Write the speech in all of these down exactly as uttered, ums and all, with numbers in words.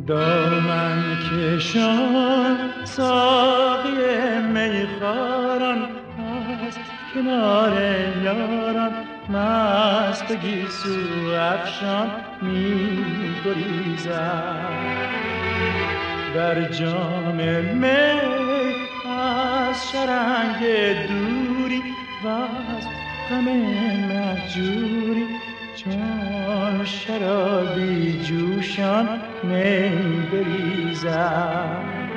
دامن کشان ساقی میخواران از کنار یاران مست گیسو افشان می گریزد. در جام می از شرنگ دوری و از غم مهجوری چون شرابی جوشان می بریزد.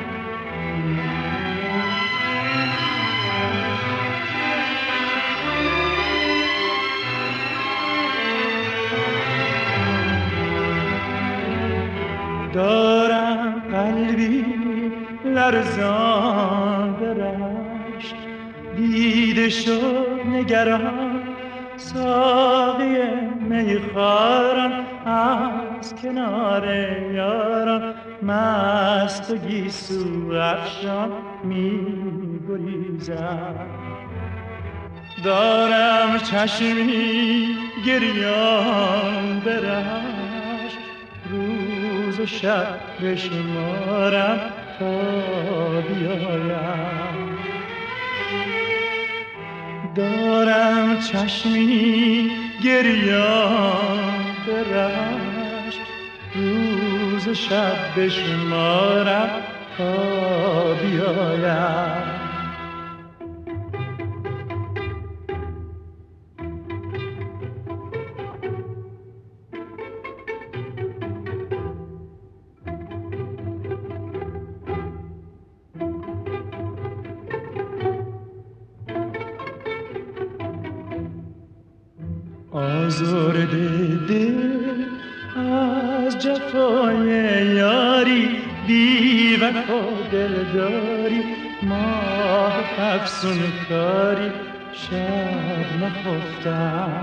دارم قلبی لرزان به رشک، دیده شد نگران ساقی میخواران از کنار یاران مست و گیسو افشان می گریزد. دارم چشمی گریان به رشک، روز و شب بشمارم تا بیایم. دارم چشمی گریان به رشک، روز و شب بشمارم تا بیایم. آزرده دل از جفای یاری، بی وفا دلداری، ماه افسون کاری، شب نخفتم.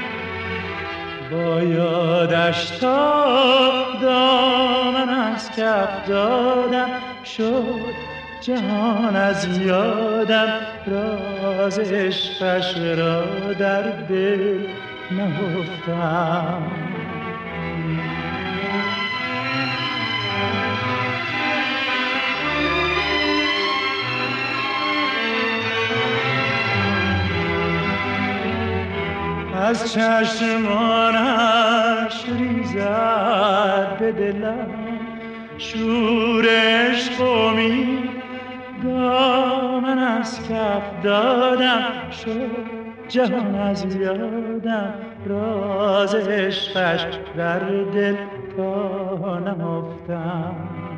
با یادش تا دامن از کف دادم، شد جهان از یادم، راز عشقش را در دل نهفتم. از چشمانش ریزد به دلم شور عشق و امید، دامن از کف دادم، شد جهان از یادم، راز عشقش در دل تا نهفتم.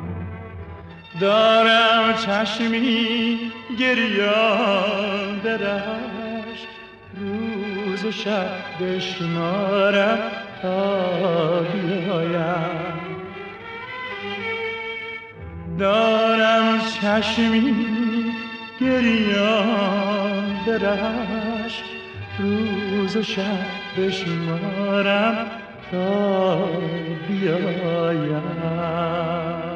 دارم چشمی گریان به رشک، روز و شب بشمارم تا بیایم. دارم چشمی گریان به رشک، روز و شب بشمارم تا بیایم.